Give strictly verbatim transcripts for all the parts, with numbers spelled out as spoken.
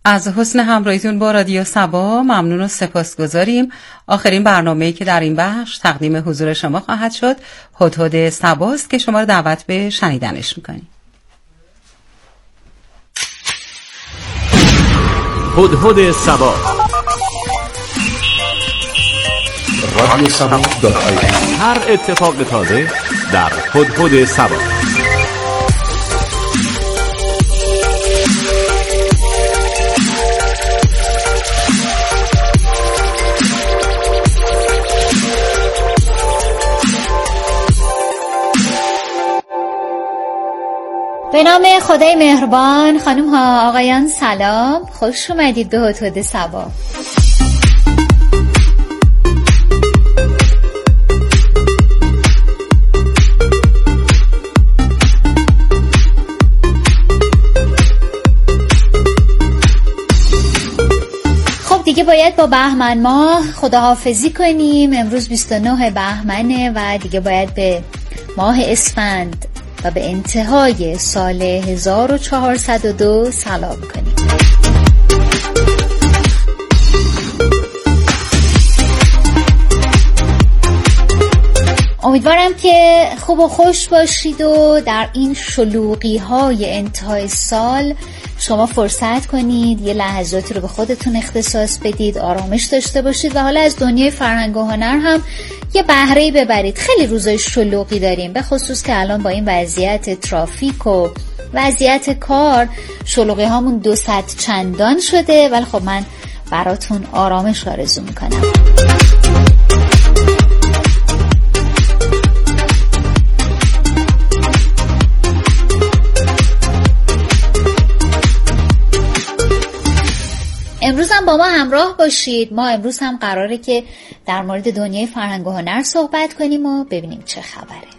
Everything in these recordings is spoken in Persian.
از حسن همراهیتون با رادیو صبا ممنون و سپاسگزاریم. آخرین برنامه‌ای که در این بخش تقدیم حضور شما خواهد شد هدهد صباست که شما رو دعوت به شنیدنش می‌کنیم. هدهد صبا، رادیو صبا دات آی تی. هر اتفاق تازه در هدهد صبا. به نام خدای مهربان. خانم ها آقایان سلام، خوش اومدید به هدهد صبا. خب دیگه باید با بهمن ماه خداحافظی کنیم. امروز بیست و نه بهمنه و دیگه باید به ماه اسفند و به انتهای سال هزار و چهارصد و دو سلام کنیم. امیدوارم که خوب و خوش باشید و در این شلوغی های انتهای سال شما فرصت کنید یه لحظاتی رو به خودتون اختصاص بدید، آرامش داشته باشید و حالا از دنیای فرهنگ و هنر هم یه بهره‌ای ببرید. خیلی روزای شلوغی داریم، به خصوص که الان با این وضعیت ترافیک و وضعیت کار شلوغی هامون دو صد چندان شده، ولی خب من براتون آرامش آرزو میکنم. امروز هم با ما همراه باشید. ما امروز هم قراره که در مورد دنیای فرهنگ و هنر صحبت کنیم و ببینیم چه خبره.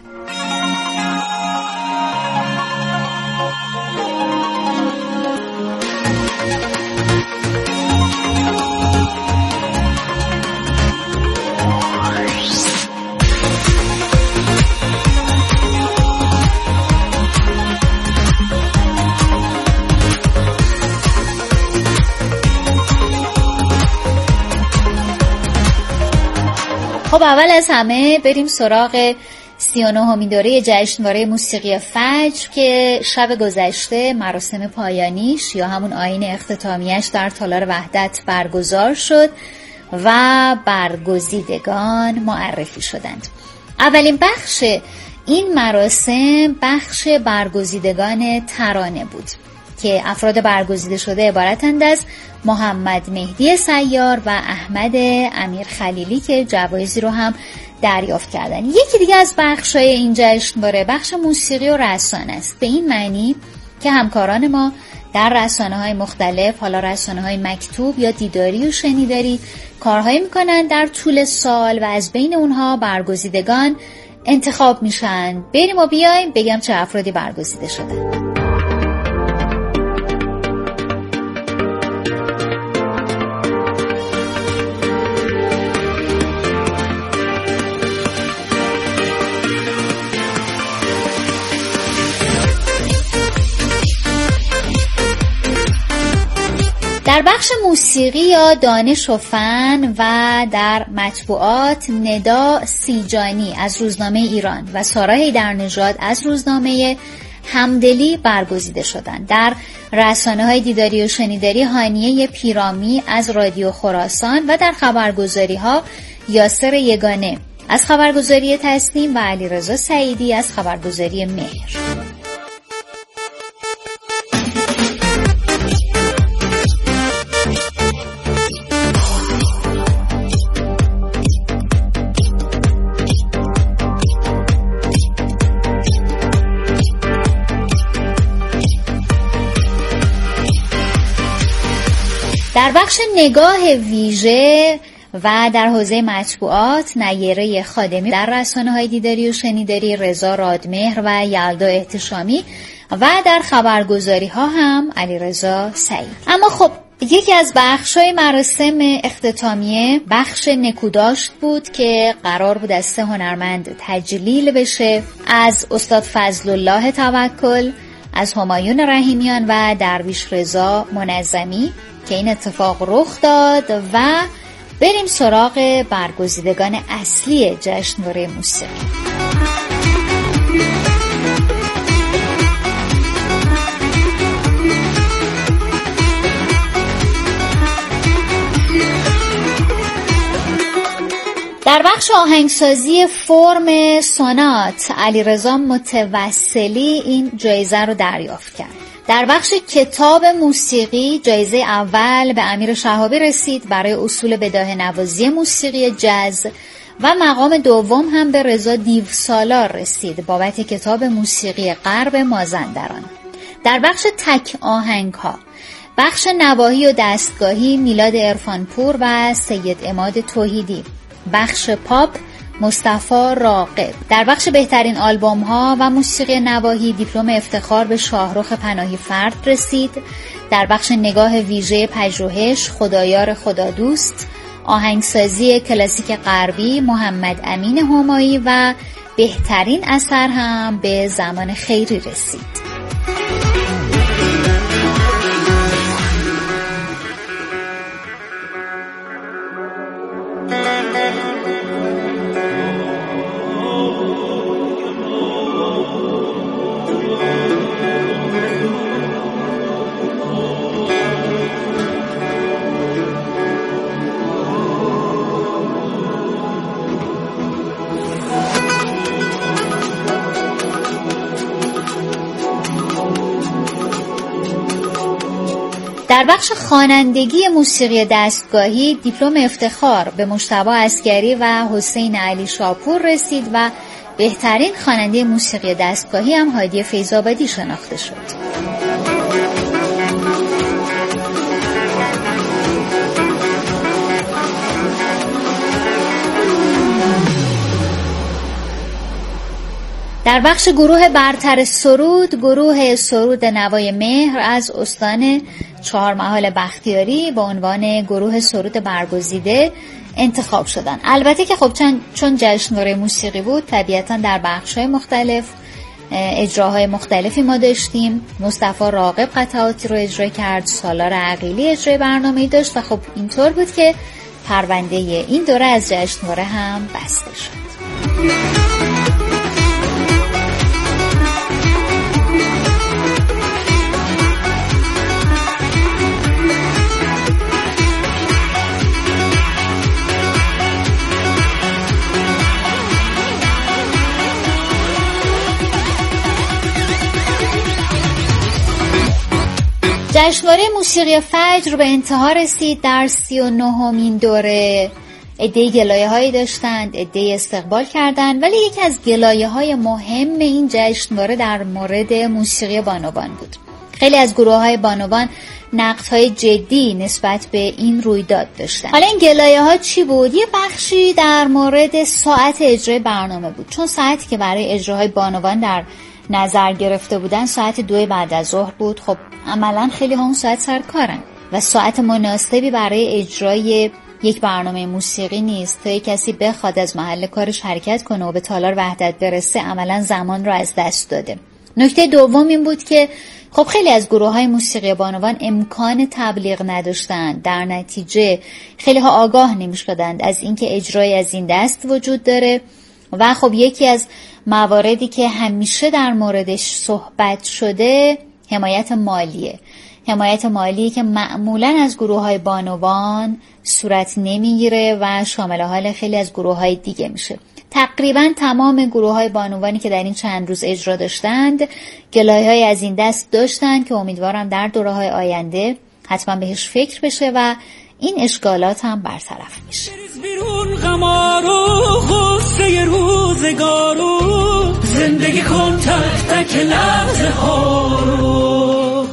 خب اول از همه بریم سراغ سی و نهمین دوره جشنواره موسیقی فجر که شب گذشته مراسم پایانیش یا همون آیین اختتامیش در تالار وحدت برگزار شد و برگزیدگان معرفی شدند. اولین بخش این مراسم بخش برگزیدگان ترانه بود که افراد برگزیده شده عبارتند از محمد مهدی سیار و احمد امیر خلیلی که جوایزی رو هم دریافت کردن. یکی دیگه از بخش‌های این جشنواره بخش موسیقی و رسانه است، به این معنی که همکاران ما در رسانه‌های مختلف، حالا رسانه‌های مکتوب یا دیداری و شنیداری، کارهایی می‌کنن در طول سال و از بین اونها برگزیدگان انتخاب میشن. بریم و بیایم بگم چه افرادی برگزیده شدن. در بخش موسیقی یا دانش و فن و در مطبوعات ندا سیجانی از روزنامه ایران و سارا حیدرنژاد از روزنامه همدلی برگزیده شدند. در رسانه‌های دیداری و شنیداری هانیه پیرامی از رادیو خراسان و در خبرگزاری‌ها یاسر یگانه از خبرگزاری تسنیم و علیرضا سعیدی از خبرگزاری مهر. در بخش نگاه ویژه و در حوزه مطبوعات نیره خادمی در رسانه‌های دیداری و شنیداری رضا رادمهر و یلدا احتشامی و در خبرگزاری‌ها هم علیرضا سعید. اما خب یکی از بخش‌های مراسم اختتامیه بخش نکوداشت بود که قرار بود از سه هنرمند تجلیل بشه، از استاد فضل الله توکل، از همایون رحیمیان و درویش رضا منظمی که این اتفاق رخ داد و بریم سراغ برگزیدگان اصلی جشنواره موسیقی. در بخش آهنگسازی فرم سونات علیرضا متوسلی این جایزه رو دریافت کرد. در بخش کتاب موسیقی جایزه اول به امیر شهابی رسید برای اصول بداهه نوازی موسیقی جاز و مقام دوم هم به رضا دیوسالار رسید بابت کتاب موسیقی غرب مازندران. در بخش تک آهنگ ها بخش نواحی و دستگاهی میلاد عرفانپور و سید عماد توحیدی، بخش پاپ مصطفی راغب. در بخش بهترین آلبوم ها و موسیقی نواحی دیپلم افتخار به شاهرخ پناهی فرد رسید. در بخش نگاه ویژه پژوهش خدایار خدادوست، آهنگسازی کلاسیک غربی محمد امین همایی و بهترین اثر هم به زمان خیری رسید. در بخش خوانندگی موسیقی دستگاهی دیپلم افتخار به مجتبی عسگری و حسین علی شاپور رسید و بهترین خواننده موسیقی دستگاهی هم هادی فیض‌آبادی شناخته شد. در بخش گروه برتر سرود، گروه سرود نوای مهر از استان چهارمحال بختیاری به عنوان گروه سرود برگزیده انتخاب شدن. البته که خب چون جشنواره موسیقی بود طبیعتا در بخش‌های مختلف اجراهای مختلفی ما داشتیم. مصطفی راغب قطعاتی رو اجرا کرد، سالار عقیلی اجرای برنامه‌ای داشت و خب اینطور بود که پرونده این دوره از جشنواره هم بسته شد. جشنواره موسیقی فجر به انتها رسید. در سی و نهمین دوره عده‌ای گلایه‌هایی داشتند، عده‌ای استقبال کردند، ولی یکی از گلایه‌های مهم این جشنواره در مورد موسیقی بانوان بود. خیلی از گروه‌های بانوان نقدهای جدی نسبت به این رویداد داشتن. حالا این گلایه‌ها چی بود؟ یه بخشی در مورد ساعت اجرای برنامه بود، چون ساعتی که برای اجراهای بانوان در نظر گرفته بودن ساعت دو بعد از ظهر بود. خب عملاً خیلی ها اون ساعت سر کارن و ساعت مناسبی برای اجرای یک برنامه موسیقی نیست. تا یک کسی بخواد از محل کارش حرکت کنه و به تالار وحدت برسه عملاً زمان رو از دست داده. نکته دوم این بود که خب خیلی از گروه‌های موسیقی بانوان امکان تبلیغ نداشتند، در نتیجه خیلی ها آگاه نمی‌شدند از اینکه اجرای از این دست وجود داره و خب یکی از مواردی که همیشه در موردش صحبت شده حمایت مالیه. حمایت مالی که معمولاً از گروه‌های بانوان صورت نمیگیره و شامل حال خیلی از گروه‌های دیگه میشه. تقریباً تمام گروه‌های بانوانی که در این چند روز اجرا داشتند گلایه‌های از این دست داشتند که امیدوارم در دوره‌های آینده حتما بهش فکر بشه و این اشکالات هم برطرف میشه. بیرون غمارو غصه روزگارو زندگی کن تک تک لحظه ها رو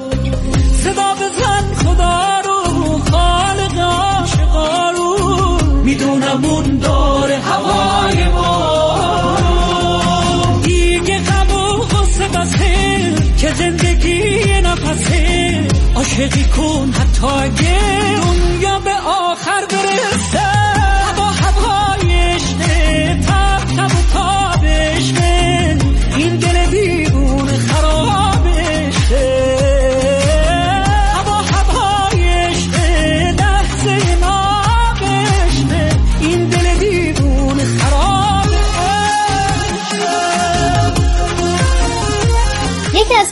صدا بزن خدا رو خالق عاشقا رو میدونم اون داره هوای ما دیگه غم و غصه بسه که زندگی نفسه عاشقی کن حتی اگه اون یا به آخر برسه هوا هوایش ده تب تب و تابش ده این دل بیرون خرابش ده هوا هوایش ده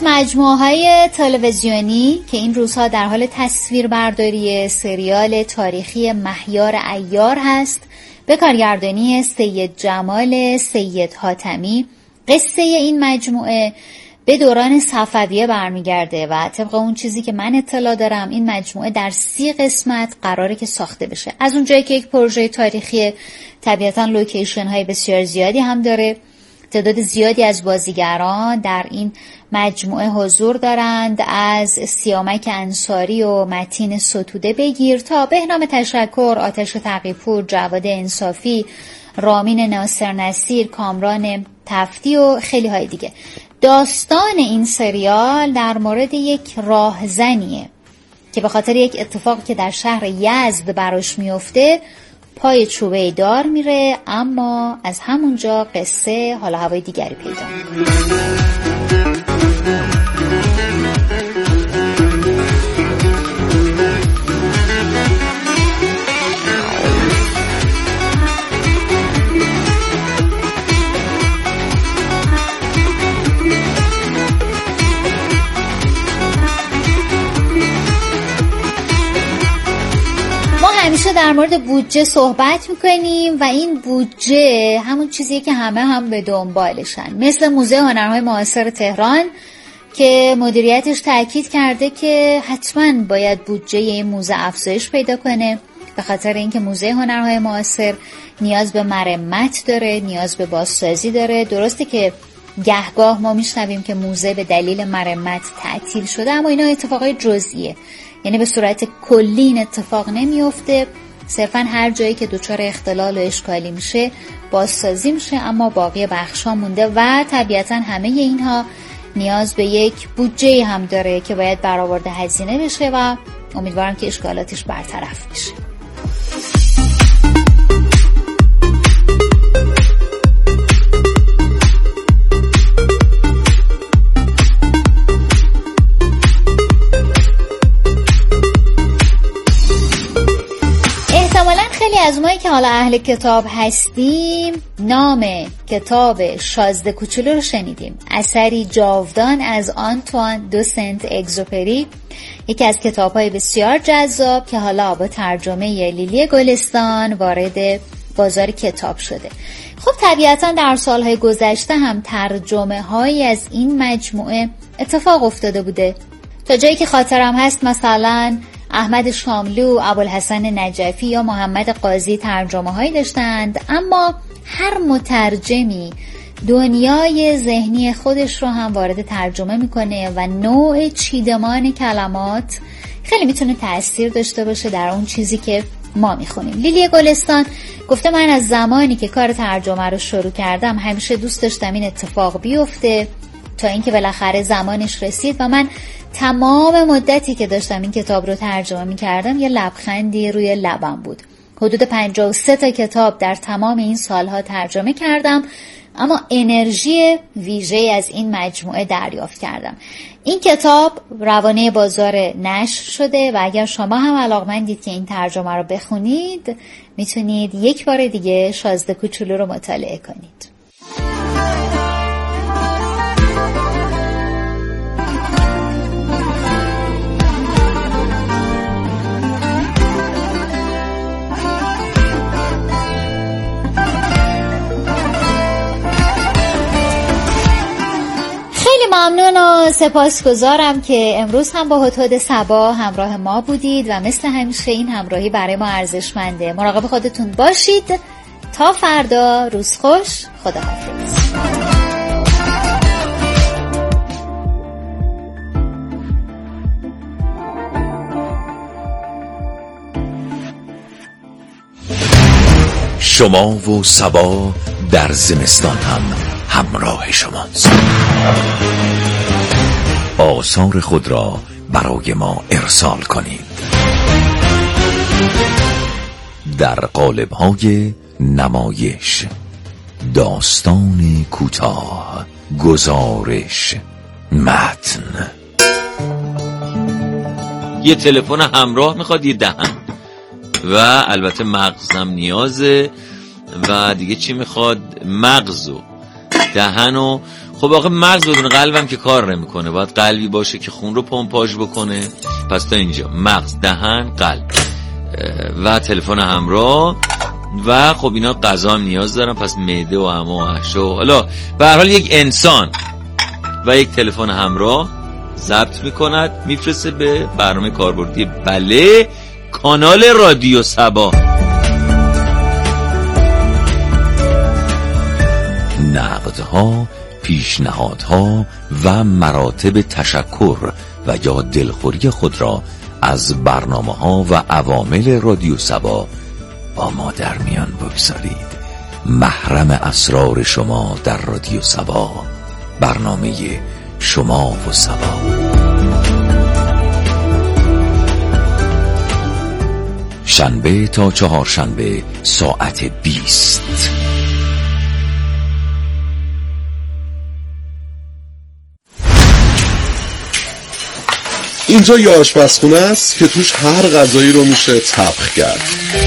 مجموعه‌های تلویزیونی که این روزها در حال تصویربرداری سریال تاریخی مهیار عیار هست به کارگردانی سید جمال سید حاتمی. قصه این مجموعه به دوران صفویه برمیگرده و طبق اون چیزی که من اطلاع دارم این مجموعه در سی قسمت قراره که ساخته بشه. از اونجایی که یک پروژه تاریخی طبیعتاً لوکیشن های بسیار زیادی هم داره، تعداد زیادی از بازیگران در این مجموعه حضور دارند، از سیامک انصاری و متین ستوده بگیر تا بهنام تشکر، آتش تقی‌پور، جواد انصافی، رامین ناصر نصیر، کامران تفتی و خیلی های دیگه. داستان این سریال در مورد یک راهزنیه که به خاطر یک اتفاقی که در شهر یزد براش میفته پای چوبه دار میره، اما از همونجا قصه حالا هوای دیگری پیدا میکنه. همیشه در مورد بودجه صحبت میکنیم و این بودجه همون چیزیه که همه هم به دنبالشن، مثل موزه هنرهای معاصر تهران که مدیریتش تاکید کرده که حتما باید بودجه این موزه افزایش پیدا کنه، به خاطر اینکه موزه هنرهای معاصر نیاز به مرمت داره، نیاز به بازسازی داره. درسته که گهگاه ما میشنویم که موزه به دلیل مرمت تعطیل شده، اما اینا اتفاقای جزئیه، یعنی به صورت کلی این اتفاق نمیفته، صرفا هر جایی که دچار اختلال و اشکالی میشه بازسازی میشه، اما باقی بخشا مونده و طبیعتا همه اینها نیاز به یک بودجه هم داره که باید برآورده هزینه بشه و امیدوارم که اشکالاتش برطرف بشه. خیلی از مایی که حالا اهل کتاب هستیم نام کتاب شازده کوچولو رو شنیدیم، اثری جاودان از آنتوان دو سنت اگزوپری، یکی از کتاب‌های بسیار جذاب که حالا با ترجمه لیلی گلستان وارد بازار کتاب شده. خب طبیعتا در سالهای گذشته هم ترجمه هایی از این مجموعه اتفاق افتاده بوده، تا جایی که خاطرم هست مثلا احمد شاملو، ابوالحسن نجفی یا محمد قاضی ترجمه هایی داشتند، اما هر مترجمی دنیای ذهنی خودش رو هم وارد ترجمه میکنه و نوع چیدمان کلمات خیلی میتونه تأثیر داشته باشه در اون چیزی که ما میخونیم. لیلی گلستان گفته من از زمانی که کار ترجمه رو شروع کردم همیشه دوست داشتم این اتفاق بیفته، تا اینکه بالاخره زمانش رسید و من تمام مدتی که داشتم این کتاب رو ترجمه می‌کردم یه لبخندی روی لبم بود. حدود پنجاه و سه تا کتاب در تمام این سالها ترجمه کردم، اما انرژی ویژه‌ای از این مجموعه دریافت کردم. این کتاب روانه بازار نشر شده و اگر شما هم علاقمندید که این ترجمه رو بخونید میتونید یک بار دیگه شازده کوچولو رو مطالعه کنید. ممنون و سپاسگزارم که امروز هم با هدهد صبا همراه ما بودید و مثل همیشه این همراهی برای ما ارزشمنده. مراقب خودتون باشید. تا فردا، روز خوش، خداحافظ. شما و صبا در زمستان هم همراه شماست. آثار خود را برای ما ارسال کنید در قالب‌های نمایش، داستان کوتاه، گزارش، متن. یه تلفن همراه میخواد، یه دهن و البته مغزم نیازه و دیگه چی میخواد؟ مغز و دهن و خب آخه مغز بدون قلبم که کار نمیکنه، باید قلبی باشه که خون رو پمپاژ بکنه. پس تا اینجا مغز، دهن، قلب و تلفن همراه و خب اینا غذا هم نیاز دارن، پس معده و همه و احشا. حالا به هر حال یک انسان و یک تلفن همراه ضبط میکند میفرسته به برنامه کاربردی بله کانال رادیو صبا. نقدها، پیشنهادها و مراتب تشکر و یا دلخوری خود را از برنامه‌ها و عوامل رادیو صبا با ما در میان بگذارید. محرم اسرار شما در رادیو صبا، برنامه شما و صبا. شنبه تا چهارشنبه ساعت بیست. اینجا یه آشپزخونه است که توش هر غذایی رو میشه طبخ کرد.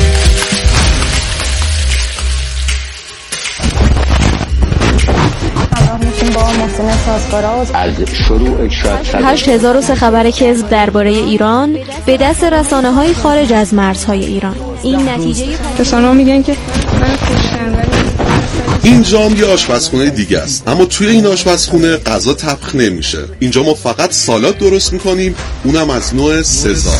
از شروع هشت هزار و سه خبر کذب درباره ایران به دست رسانه‌های خارج از مرزهای ایران. این نتیجه رسانه‌ها میگن که من خوش‌خبری. اینجا هم یه آشپزخونه دیگه است، اما توی این آشپزخونه غذا طبخ نمیشه. اینجا ما فقط سالاد درست میکنیم، اونم از نوع سزار.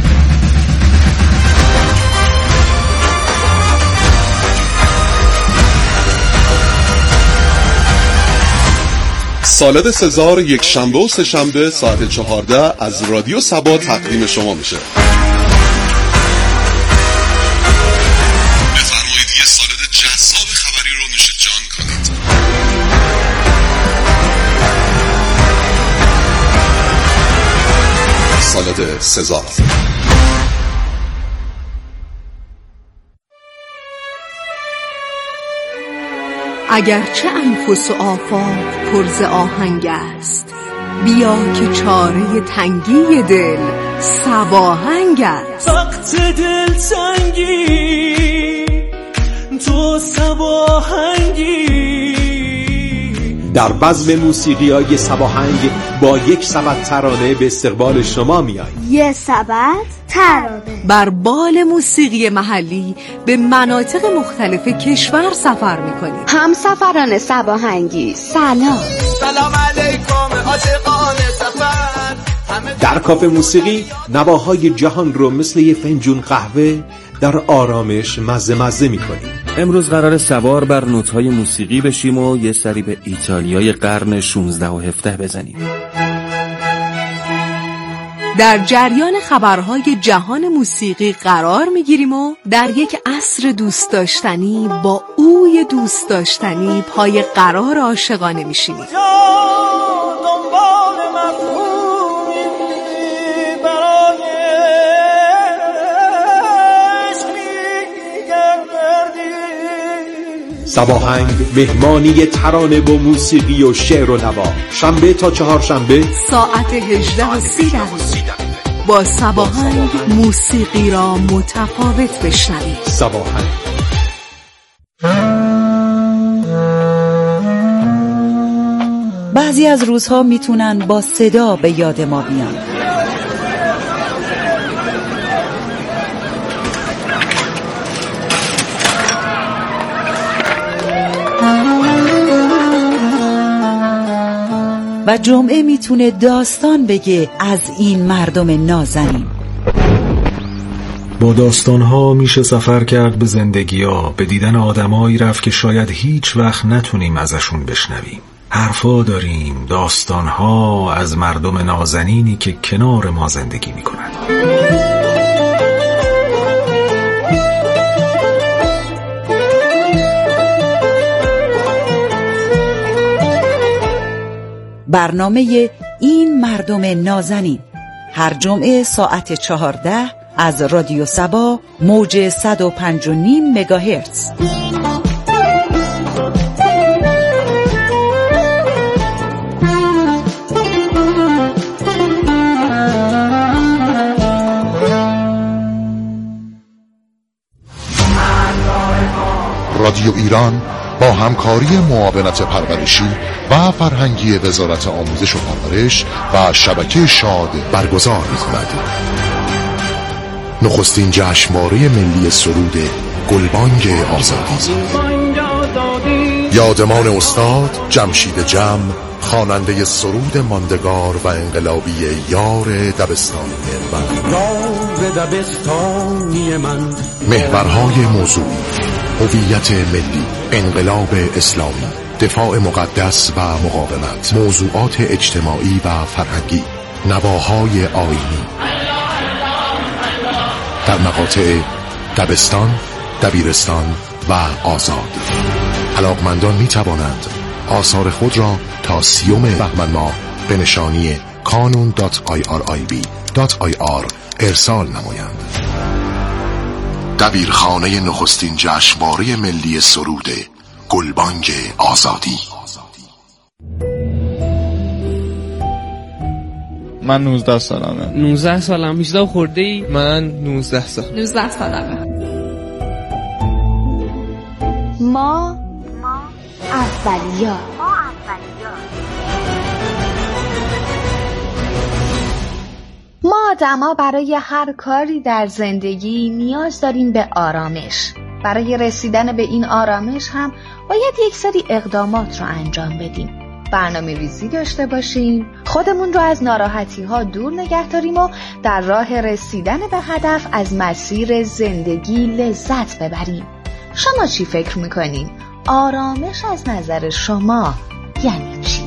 سالاد سزار یک شنبه و سه شنبه ساعت چهارده از رادیو صبا تقدیم شما میشه. بفرمایید یه سالاد جذاب خبری رو نوش جان کنید. سالاد سزار. اگرچه انفس و آفاق پر ز آهنگ است، بیا که چاره تنگی دل صباهنگ است. وقت دل تنگی تو صباهنگی. در بزم موسیقی‌های صباهنگ با یک سبد ترانه به استقبال شما می‌آییم. یه سبد ترانه بر بال موسیقی محلی به مناطق مختلف کشور سفر می‌کنیم. همسفران صباهنگی سلام. سلام علیکم عاشقان سفر. در کافه موسیقی نواهای جهان رو مثل یه فنجون قهوه در آرامش مزه مزه می‌کنیم. امروز قرار سوار بر نوت‌های موسیقی بشیم و یه سری به ایتالیای قرن شانزده و هفده بزنیم. در جریان خبرهای جهان موسیقی قرار میگیریم و در یک عصر دوست داشتنی با اوی دوست داشتنی پای قرار عاشقانه میشینیم. صباهنگ مهمانی ترانه با موسیقی و شعر و نوا، شنبه تا چهارشنبه ساعت هجده و سی دقیقه. با صباهنگ موسیقی را متفاوت بشنوید. صباهنگ. بعضی از روزها میتونن با صدا به یاد ما بیان. و جمعه میتونه داستان بگه از این مردم نازنین. با داستانها میشه سفر کرد به زندگی‌ها، به دیدن آدمایی رفت که شاید هیچ وقت نتونیم ازشون بشنویم. حرفا داریم، داستانها از مردم نازنینی که کنار ما زندگی میکنن. برنامه این مردم نازنین هر جمعه ساعت چهارده از رادیو صبا موج صد و پنج و نیم مگاهرتز. رادیو ایران با همکاری معاونت پرورشی و فرهنگی وزارت آموزش و پرورش و شبکه شاد برگزار می‌کند. نخستین جشنواره ملی سرود گلبانگ آزادی. یادمان استاد جمشید جم، خواننده سرود ماندگار و انقلابی یار دبستانی من. یار دبستانی من. محورهای موضوع: هویت ملی، انقلاب اسلامی، دفاع مقدس و مقاومت، موضوعات اجتماعی و فرهنگی، نواهای آیینی. در مقاطع دبستان، دبیرستان و آزاد. علاقمندان می توانند آثار خود را تا سیوم بهمن ماه به نشانی کانون دات آی آر آی بی دات آی آر ارسال نمایند. دبیرخانه نخستین جشنواره ملی سرود گلبانگ آزادی. من نوزده سالمه. نوزده سالم. هجده خورده ای؟ من نوزده سال. نوزده سالمه. ما اولیا. ما آدما برای هر کاری در زندگی نیاز داریم به آرامش. برای رسیدن به این آرامش هم باید یک سری اقدامات رو انجام بدیم. برنامه ریزی داشته باشیم، خودمون رو از ناراحتی ها دور نگه داریم و در راه رسیدن به هدف از مسیر زندگی لذت ببریم. شما چی فکر میکنین؟ آرامش از نظر شما یعنی چی؟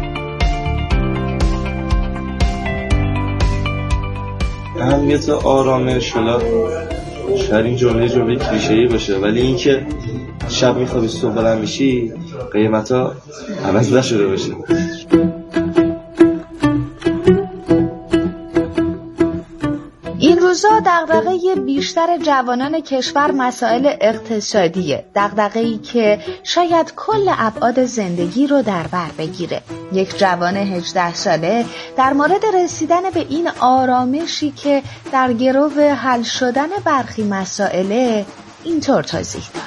اهمیت آرامش، حالا شاید این جمله جمله کلیشه‌ای باشه، ولی این که شب میخوابی صبح بلند میشی قیمتا عوض نشده باشه. این روزا دغدغه بیشتر جوانان کشور مسائل اقتصادیه، دغدغه‌ای که شاید کل ابعاد زندگی رو در بر بگیره. یک جوان هجده ساله در مورد رسیدن به این آرامشی که در گرو حل شدن برخی مسائل اینطور توضیح داد: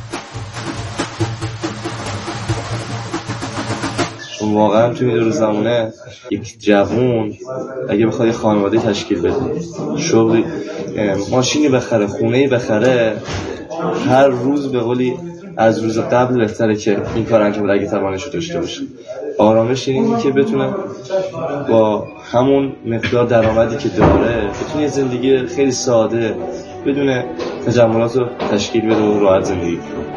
واقعا توی این روزمونه یک جوون اگه بخواد خانواده تشکیل بده، شغلی، ماشینی بخره، خونه‌ای بخره، هر روز به قولی از روز قبل بهتره که این کار انجام بده اگه توانش داشته باشه. آرامش اینه که بتونه با همون مقدار درآمدی که داره بتونه زندگی خیلی ساده بدون تجملات رو تشکیل بده و راحت زندگی کنه.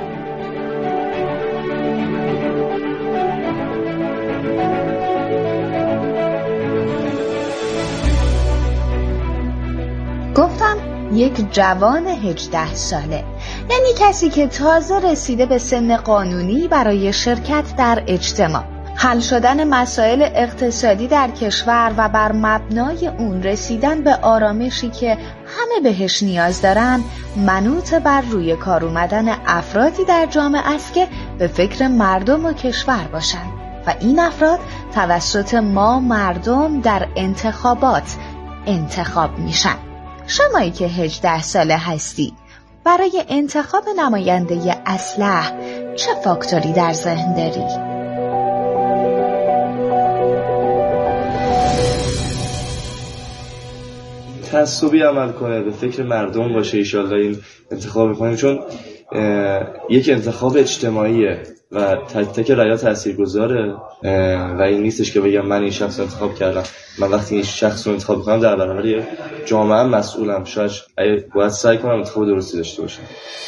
گفتم یک جوان هجده ساله، یعنی کسی که تازه رسیده به سن قانونی برای شرکت در اجتماع، حل شدن مسائل اقتصادی در کشور و بر مبنای اون رسیدن به آرامشی که همه بهش نیاز دارن، منوط بر روی کار اومدن افرادی در جامعه است که به فکر مردم و کشور باشن و این افراد توسط ما مردم در انتخابات انتخاب میشن. شمایی که هجده ساله هستی، برای انتخاب نماینده اصلح چه فاکتوری در ذهن داری؟ تعصبی عمل کنه، به فکر مردم باشه. ایشالله این انتخاب میکنیم چون یک انتخاب اجتماعیه و تک تک رأی‌ها تاثیرگذاره و این نیستش که بگم من این شخص رو انتخاب کردم. من وقتی این شخص رو انتخاب میکنم در برابر جامعه مسئولم، شاید باید سعی کنم انتخاب درستی داشته باشم.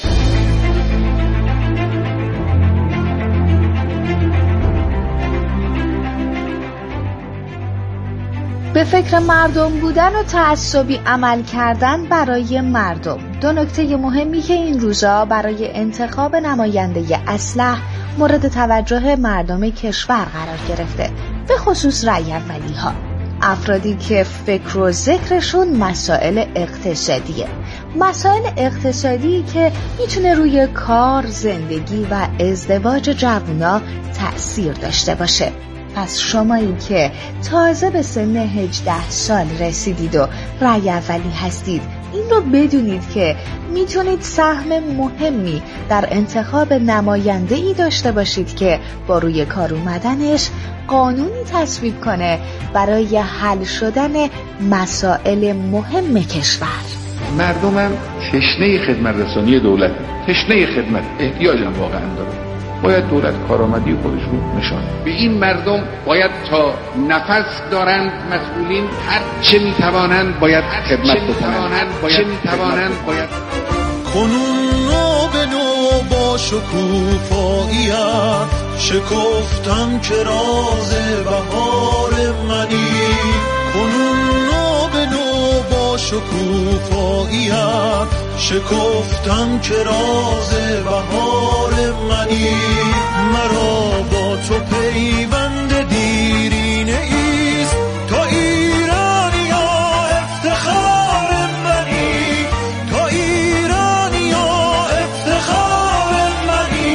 به فکر مردم بودن و تعصبی عمل کردن برای مردم، دو نکته مهمی که این روزا برای انتخاب نماینده اصلح مورد توجه مردم کشور قرار گرفته، به خصوص رأی اولی ها، افرادی که فکر و ذکرشون مسائل اقتصادیه، مسائل اقتصادی که میتونه روی کار، زندگی و ازدواج جوونا تأثیر داشته باشه. پس شمایی که تازه به سن هجده سال رسیدید و رأی اولی هستید، این رو بدونید که میتونید سهم مهمی در انتخاب نماینده‌ای داشته باشید که با روی کار اومدنش قانونی تصویب کنه برای حل شدن مسائل مهم کشور. مردمم تشنه خدمت رسانی دولت، تشنه خدمت، احتیاجم واقعا داره. باید دولت کارآمدی خودش رو نشان بده. به این مردم باید تا نفس دارند مسئولین هر چه میتوانند باید خدمت بکنند. چه میتوانند باید کنون نو به نو با شکوفاییت شکفتم که راز بهار منی. کنون نو به نو با شکوفاییت شکفتم که راز بهار منی. مرا با تو پیوند دیرینه ایست تا ایرانیا افتخار منی. تا ایرانیا افتخار منی.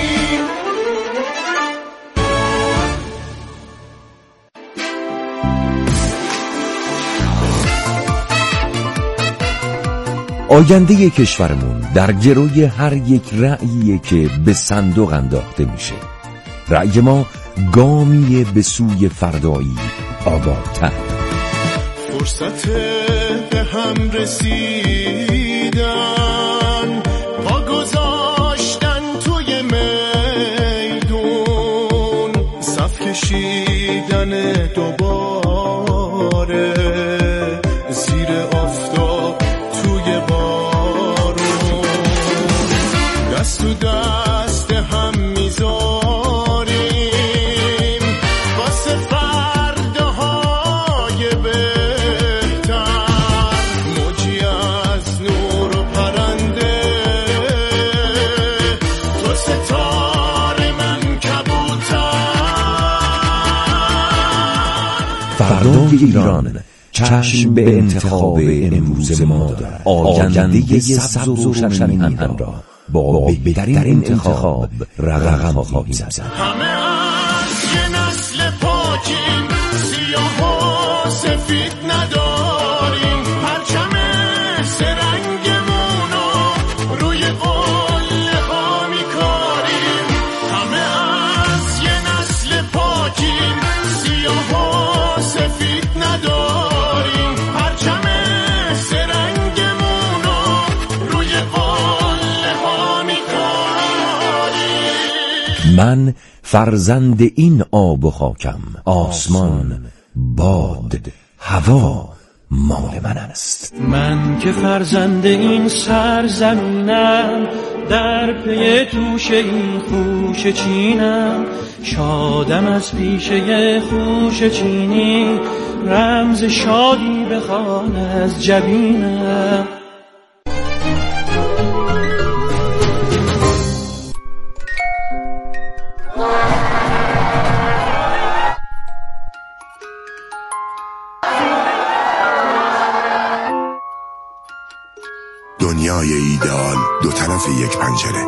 آینده کشورمون در گروی هر یک رأییه که به صندوق انداخته میشه. رأی ما گامیه به سوی فردایی آبادتر. فرصت به هم رسیدن پا گذاشتن توی میدون صف کشیدن دوباره زیر آفتاب توی بارون دست تو دست هم میذاریم واسه فرداهای بهتر. موجی از نور و پرنده تو ستاره من کبوتر. فردای ایران چشم به انتخاب امروز ما دارد. آینده سبز و روشن میهن را با بهترین انتخاب رقم خواهیم زد. همه از یه نسل پاکیم سیاه و سفید نداریم. پرچم سرنگمونو روی قله ها میکاریم. همه از یه نسل پاکیم سیاه و سفید نداریم. پرچم سرنگمونو روی قله ها میکاریم. من فرزند این آب و خاکم. آسمان، باد، هوا مال من است. من که فرزند این سرزمینم در پی توش این خوش چینم. شادم از پیشه خوش چینی رمز شادی بخوان از جبینم. دنیای ایدئال دو طرف یک پنجره.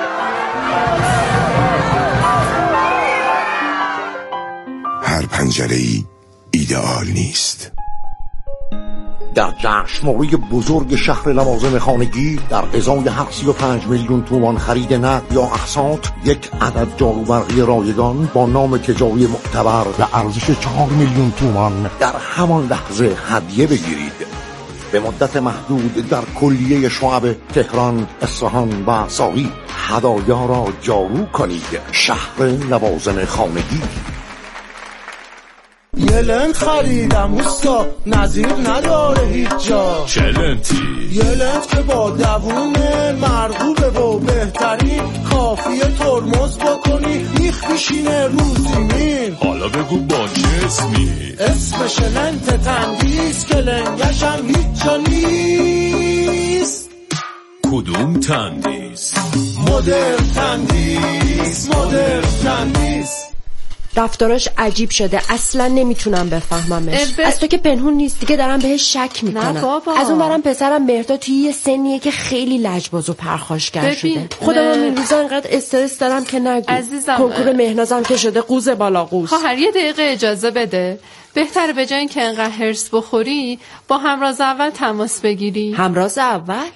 هر پنجره‌ای ایدئال نیست. در جشنواره بزرگ شهر لوازم خانگی در ازای هر سی و پنج میلیون تومان خرید نقد یا اقساط یک عدد جاروبرقی رایگان با نام تجاری معتبر به ارزش چهار میلیون تومان در همان لحظه هدیه بگیرید. به مدت محدود در کلیه شعب تهران، اصفهان و ساری هدایا را جارو کنید. شهر لوازم خانگی. یه لنت خریدم اوستا نظیر نداره هیچ جا. چه لنتی؟ یه لنت که با دوونه مرغوبه و بهترین کافیه ترمز بکنی میخ میشینه رو زمین. حالا بگو با چه اسمی؟ اسمش لنت تندیس که لنگش هم هیچ جا نیست. کدوم تندیس؟ مدرن تندیس، مدرن تندیس. رفتاراش عجیب شده، اصلا نمیتونم بفهممش. ب... از تو که پنهون نیست دیگه، دارم بهش شک میکنم. نه بابا. از اون برم پسرم مهرداد توی یه سنیه که خیلی لجباز و پرخاشگر شده. خودم این روزا انقدر استرس دارم که نگو. عزیزم کنکور مهنازم که شده قوز بالا قوز. خواهر یه دقیقه اجازه بده. بهتره به جای اینکه انقدر هرس بخوری با همراز اول تماس بگیری. همراز اول؟